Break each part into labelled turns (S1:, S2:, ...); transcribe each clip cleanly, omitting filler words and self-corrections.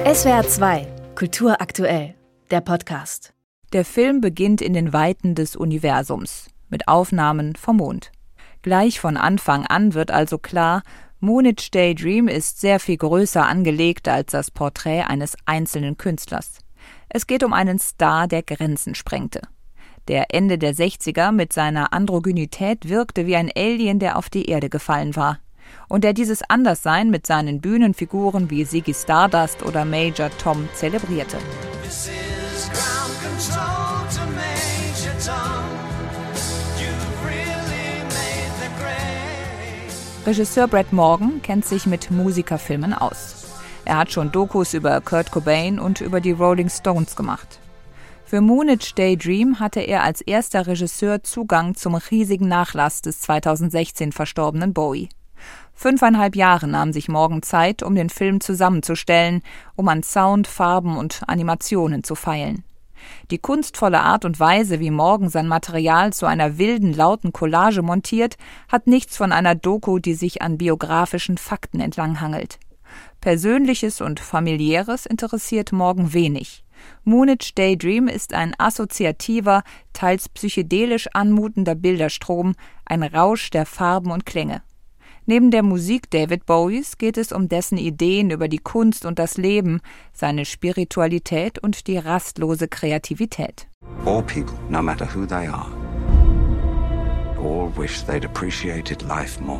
S1: SWR 2, Kultur aktuell, der Podcast.
S2: Der Film beginnt in den Weiten des Universums, mit Aufnahmen vom Mond. Gleich von Anfang an wird also klar, Moonage Daydream ist sehr viel größer angelegt als das Porträt eines einzelnen Künstlers. Es geht um einen Star, der Grenzen sprengte. Der Ende der 60er mit seiner Androgynität wirkte wie ein Alien, der auf die Erde gefallen war. Und der dieses Anderssein mit seinen Bühnenfiguren wie Ziggy Stardust oder Major Tom zelebrierte. Regisseur Brett Morgen kennt sich mit Musikerfilmen aus. Er hat schon Dokus über Kurt Cobain und über die Rolling Stones gemacht. Für Moonage Daydream hatte er als erster Regisseur Zugang zum riesigen Nachlass des 2016 verstorbenen Bowie. 5,5 Jahre nahm sich Morgen Zeit, um den Film zusammenzustellen, um an Sound, Farben und Animationen zu feilen. Die kunstvolle Art und Weise, wie Morgen sein Material zu einer wilden, lauten Collage montiert, hat nichts von einer Doku, die sich an biografischen Fakten entlanghangelt. Persönliches und Familiäres interessiert Morgen wenig. Moonage Daydream ist ein assoziativer, teils psychedelisch anmutender Bilderstrom, ein Rausch der Farben und Klänge. Neben der Musik David Bowies geht es um dessen Ideen über die Kunst und das Leben, seine Spiritualität und die rastlose Kreativität.
S3: All people, no matter who they are, all wish they'd appreciated life more.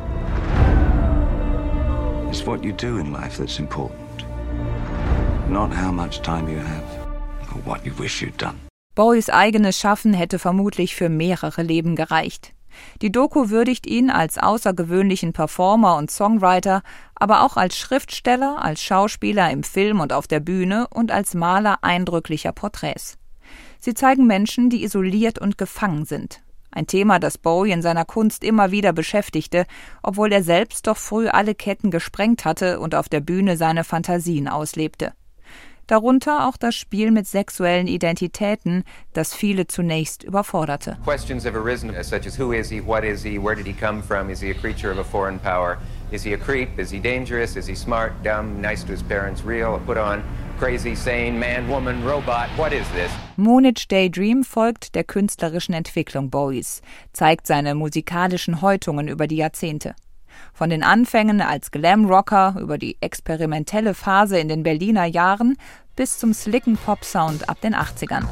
S3: It's what you do in life that's important, not how much time you have or what you wish you'd done.
S2: Bowies eigenes Schaffen hätte vermutlich für mehrere Leben gereicht. Die Doku würdigt ihn als außergewöhnlichen Performer und Songwriter, aber auch als Schriftsteller, als Schauspieler im Film und auf der Bühne und als Maler eindrücklicher Porträts. Sie zeigen Menschen, die isoliert und gefangen sind. Ein Thema, das Bowie in seiner Kunst immer wieder beschäftigte, obwohl er selbst doch früh alle Ketten gesprengt hatte und auf der Bühne seine Fantasien auslebte. Darunter auch das Spiel mit sexuellen Identitäten, das viele zunächst überforderte.
S4: Questions have arisen such as who is he, what is he, where did he come from, is he a creature of a foreign power, is he a creep, is he dangerous, is he smart, dumb, nice to his parents, real, put on, crazy, sane, man, woman, robot, what is this?
S2: Moonage Daydream folgt der künstlerischen Entwicklung Bowies, zeigt seine musikalischen Häutungen über die Jahrzehnte. Von den Anfängen als Glam-Rocker über die experimentelle Phase in den Berliner Jahren bis zum slicken Pop-Sound ab den 80ern.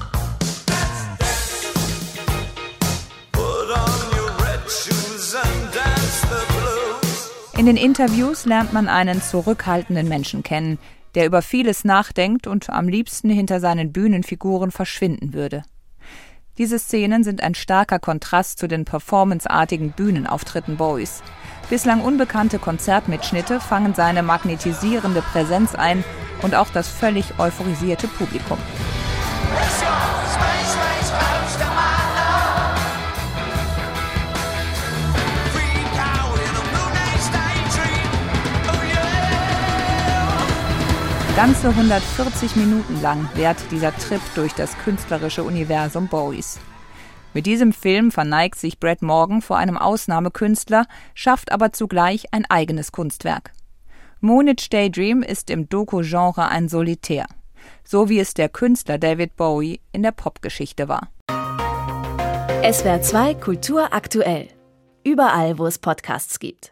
S2: In den Interviews lernt man einen zurückhaltenden Menschen kennen, der über vieles nachdenkt und am liebsten hinter seinen Bühnenfiguren verschwinden würde. Diese Szenen sind ein starker Kontrast zu den performanceartigen Bühnenauftritten Bowies. Bislang unbekannte Konzertmitschnitte fangen seine magnetisierende Präsenz ein und auch das völlig euphorisierte Publikum. Ganze 140 Minuten lang währt dieser Trip durch das künstlerische Universum Bowies. Mit diesem Film verneigt sich Brett Morgen vor einem Ausnahmekünstler, schafft aber zugleich ein eigenes Kunstwerk. Moonage Daydream ist im Doku-Genre ein Solitär, so wie es der Künstler David Bowie in der Popgeschichte war.
S1: SWR 2 Kultur aktuell. Überall, wo es Podcasts gibt.